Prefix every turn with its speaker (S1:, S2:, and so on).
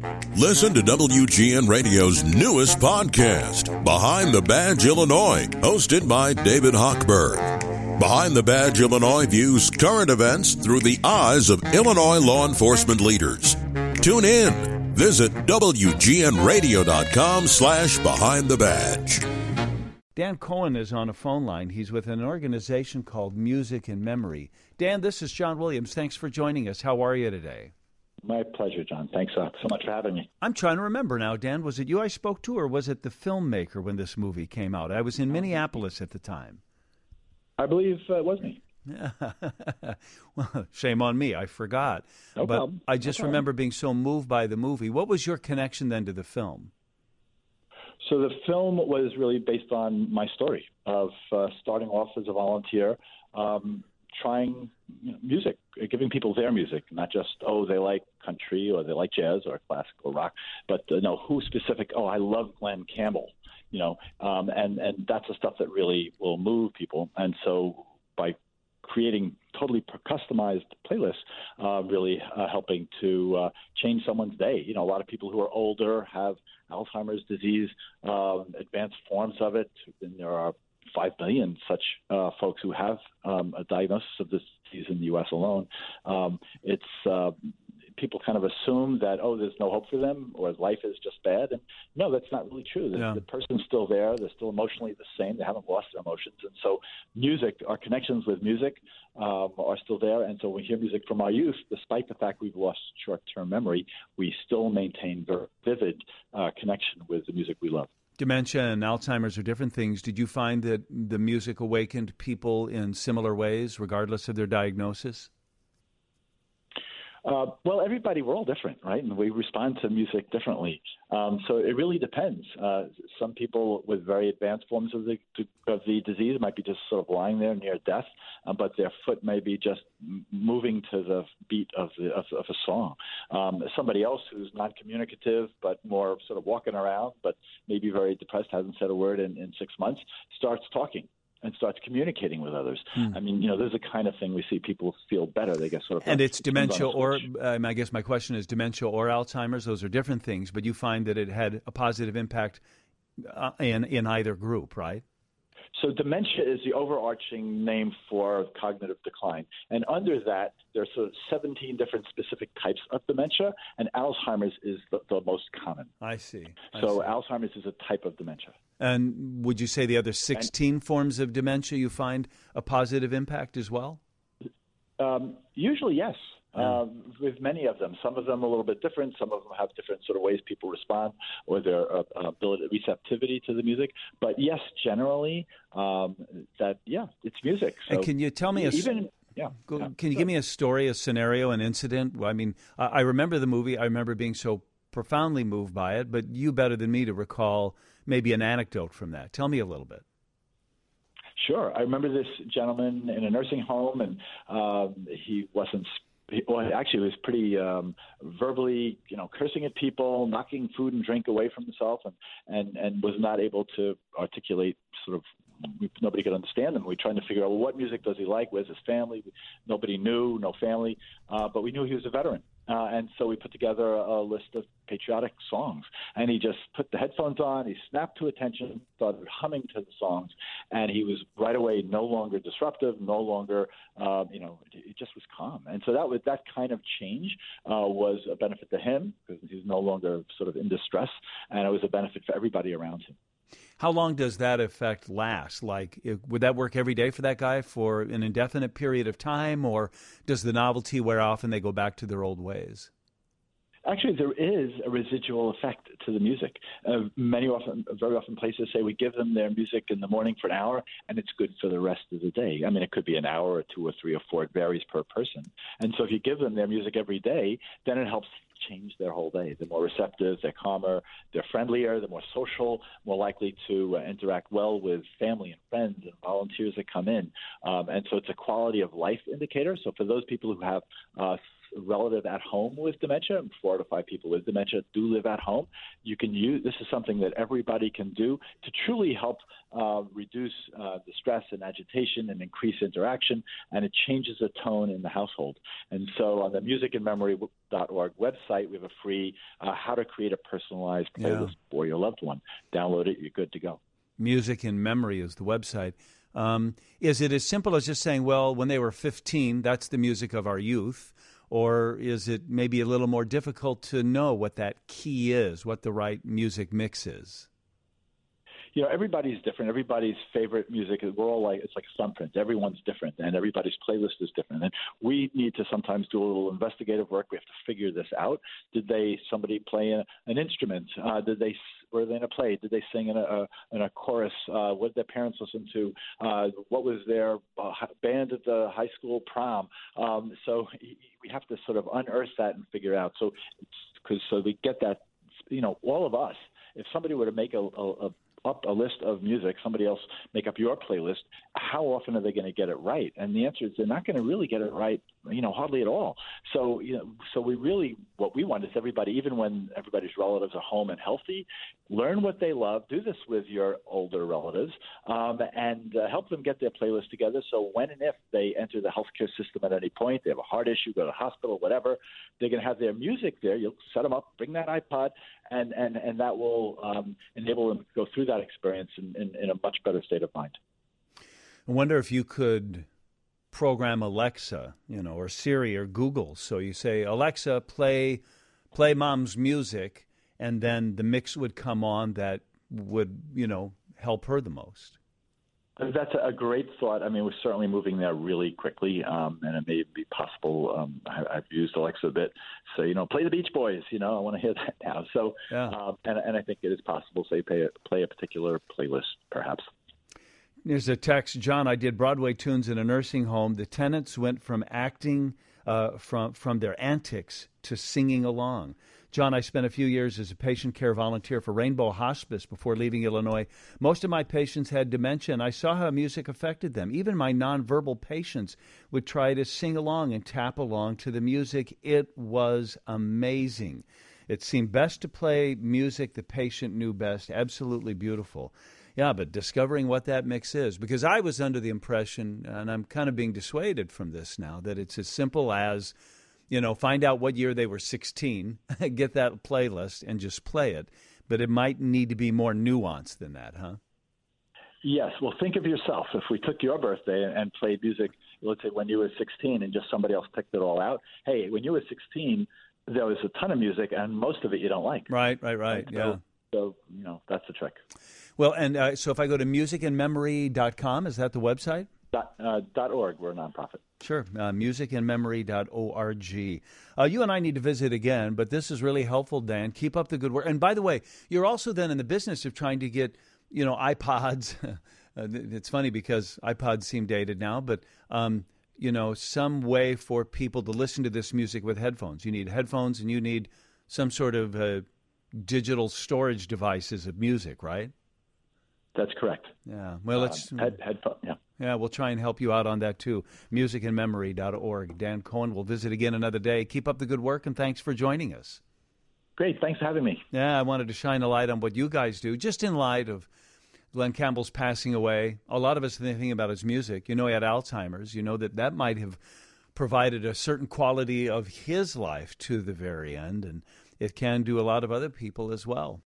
S1: Listen to WGN Radio's newest podcast, Behind the Badge Illinois, hosted by David Hochberg. Behind the Badge Illinois views current events through the eyes of Illinois law enforcement leaders. Tune in. Visit WGNRadio.com/Behind the Badge.
S2: Dan Cohen is on a phone line. He's with an organization called Music in Memory. Dan, this is John Williams. Thanks for joining us. How are you today?
S3: My pleasure, John. Thanks so much for having me.
S2: I'm trying to remember now, Dan. Was it you I spoke to, or was it the filmmaker when this movie came out? I was in Minneapolis at the time.
S3: I believe it was me.
S2: Well, shame on me. I forgot.
S3: No problem.
S2: I just remember being so moved by the movie. What was your connection then to the film?
S3: So the film was really based on my story of starting off as a volunteer, trying music, giving people their music, not just, they like country or they like jazz or classical rock, but who specific, I love Glenn Campbell, and that's the stuff that really will move people. And so by creating totally customized playlists, really helping to change someone's day. A lot of people who are older have Alzheimer's disease, advanced forms of it, and there are 5 million such folks who have a diagnosis of this disease in the U.S. alone. People kind of assume that, there's no hope for them or life is just bad. And no, that's not really true. The person's still there. They're still emotionally the same. They haven't lost their emotions. And so music, our connections with music are still there. And so when we hear music from our youth, despite the fact we've lost short-term memory, we still maintain very vivid connection with the music we love.
S2: Dementia and Alzheimer's are different things. Did you find that the music awakened people in similar ways, regardless of their diagnosis?
S3: Well, we're all different, right? And we respond to music differently. So it really depends. Some people with very advanced forms of the disease might be just sort of lying there near death, but their foot may be just moving to the beat of a song. Somebody else who's non-communicative but more sort of walking around, but maybe very depressed, hasn't said a word in 6 months, starts talking and starts communicating with others. I mean, there's a kind of thing we see people feel better. They get sort of...
S2: And it's dementia or, I guess my question is dementia or Alzheimer's. Those are different things, but you find that it had a positive impact in either group, right?
S3: So dementia is the overarching name for cognitive decline. And under that, there's sort of 17 different specific types of dementia, and Alzheimer's is the most common.
S2: I see.
S3: Alzheimer's is a type of dementia.
S2: And would you say the other 16 forms of dementia you find a positive impact as well?
S3: Usually, yes. With many of them. Some of them a little bit different. Some of them have different sort of ways people respond or their receptivity to the music. But yes, generally, it's music. So
S2: and can you tell me can you give me a story, a scenario, an incident? I mean, I remember the movie. I remember being so profoundly moved by it, but you better than me to recall maybe an anecdote from that. Tell me a little bit.
S3: Sure. I remember this gentleman in a nursing home, and he wasn't he was pretty verbally, cursing at people, knocking food and drink away from himself, and was not able to articulate sort of. Nobody could understand him. We were trying to figure out, what music does he like? Where's his family? Nobody knew, no family, but we knew he was a veteran. And so we put together a list of patriotic songs, and he just put the headphones on, he snapped to attention, started humming to the songs, and he was right away no longer disruptive, no longer, it just was calm. And so that kind of change was a benefit to him because he's no longer sort of in distress, and it was a benefit for everybody around him.
S2: How long does that effect last? Would that work every day for that guy for an indefinite period of time, or does the novelty wear off and they go back to their old ways?
S3: Actually, there is a residual effect to the music. Very often places say we give them their music in the morning for an hour, and it's good for the rest of the day. I mean, it could be an hour or 2 or 3 or 4. It varies per person. And so if you give them their music every day, then it helps change their whole day. They're more receptive, they're calmer, they're friendlier, they're more social, more likely to interact well with family and friends and volunteers that come in. And so it's a quality of life indicator. So for those people who have relative at home with dementia, 4 out of 5 people with dementia do live at home, you can use this is something that everybody can do to truly help reduce the stress and agitation and increase interaction, and it changes the tone in the household. And so on the musicandmemory.org website, we have a free how to create a personalized playlist for your loved one. Download it, you're good to go.
S2: Music in Memory is the website. Is it as simple as just saying, well, when they were 15, that's the music of our youth? Or is it maybe a little more difficult to know what that key is, what the right music mix is?
S3: You know, everybody's different. Everybody's favorite music, we're all like, it's like a thumbprint. Everyone's different, and everybody's playlist is different. And we need to sometimes do a little investigative work. We have to figure this out. Did somebody play an instrument? Were they in a play? Did they sing in a chorus? What did their parents listen to? What was their band at the high school prom? So we have to sort of unearth that and figure it out. So we get that, you know, all of us, if somebody were to make up a list of music, somebody else make up your playlist, how often are they going to get it right? And the answer is they're not going to really get it right, you know, hardly at all. So, you know, what we want is everybody, even when everybody's relatives are home and healthy, learn what they love, do this with your older relatives, and help them get their playlist together. So when and if they enter the healthcare system at any point, they have a heart issue, go to the hospital, whatever, they're going to have their music there. You'll set them up, bring that iPod, and that will enable them to go through that experience in a much better state of mind.
S2: I wonder if you could program Alexa, you know, or Siri or Google. So you say, Alexa, play Mom's music, and then the mix would come on that would, you know, help her the most.
S3: That's a great thought. I mean, we're certainly moving there really quickly, and it may be possible. I've used Alexa a bit. So, you know, play the Beach Boys. You know, I want to hear that now. So, and I think it is possible, say, play a particular playlist, perhaps.
S2: There's a text, John, I did Broadway tunes in a nursing home. The tenants went from acting from their antics to singing along. John, I spent a few years as a patient care volunteer for Rainbow Hospice before leaving Illinois. Most of my patients had dementia, and I saw how music affected them. Even my nonverbal patients would try to sing along and tap along to the music. It was amazing. It seemed best to play music the patient knew best. Absolutely beautiful. Yeah, but discovering what that mix is, because I was under the impression, and I'm kind of being dissuaded from this now, that it's as simple as, you know, find out what year they were 16, get that playlist, and just play it. But it might need to be more nuanced than that, huh?
S3: Yes. Well, think of yourself. If we took your birthday and played music, let's say when you were 16, and just somebody else picked it all out, hey, when you were 16, there was a ton of music, and most of it you don't like.
S2: Right, yeah.
S3: So, you know, that's the trick.
S2: Well, and so if I go to musicandmemory.com, is that the website?
S3: .org. We're a nonprofit.
S2: Sure. Musicandmemory.org. You and I need to visit again, but this is really helpful, Dan. Keep up the good work. And by the way, you're also then in the business of trying to get, you know, iPods. It's funny because iPods seem dated now, but, you know, some way for people to listen to this music with headphones. You need headphones and you need some sort of digital storage devices of music, right?
S3: That's correct.
S2: Yeah. Well, let's
S3: headphone. Yeah.
S2: Yeah, we'll try and help you out on that too. Musicandmemory.org. Dan Cohen will visit again another day. Keep up the good work, and thanks for joining us.
S3: Great. Thanks for having me.
S2: Yeah, I wanted to shine a light on what you guys do, just in light of Glenn Campbell's passing away. A lot of us thinking about his music. You know, he had Alzheimer's. You know that might have provided a certain quality of his life to the very end, and it can do a lot of other people as well.